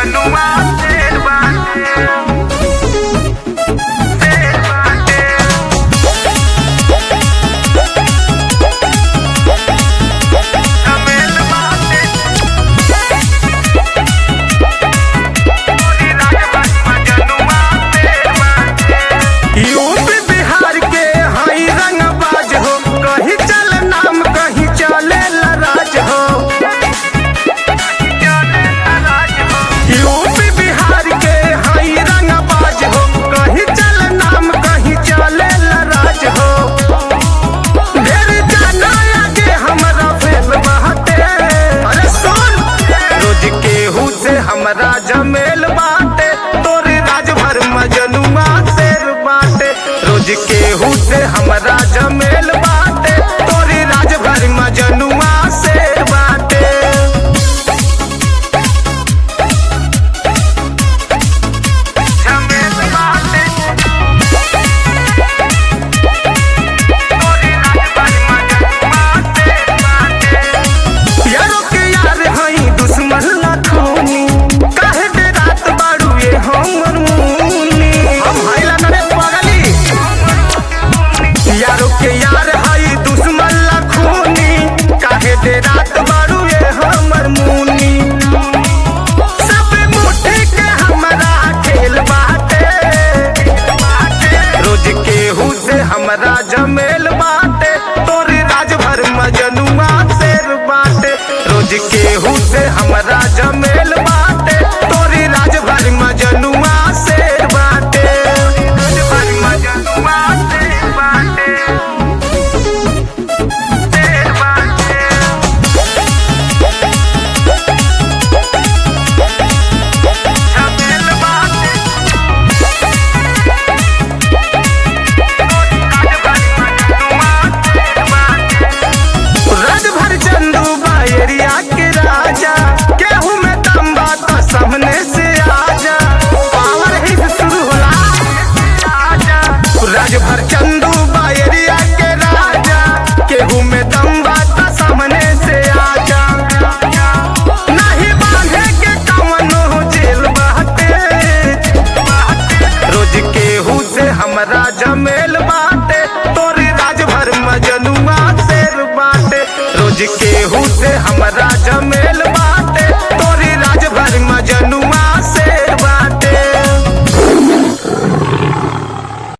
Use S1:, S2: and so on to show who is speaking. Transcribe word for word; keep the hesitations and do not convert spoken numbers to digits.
S1: मजनुआ शेर बाटे शेर बाटे झमेल बाटे पूरी राजबाज मजनुआ शेर बाटे। यूपी बिहार के हई रंगबाज हो, कहीं चल नाम कहीं चले राज हो। यूपी बिहार के हई रंगबाज हो, कहीं चल नाम कहीं चले राज हो। ढेर जाना आगे हमरा फेल बहते, अरे सुन रोज केहू से हमरा जमे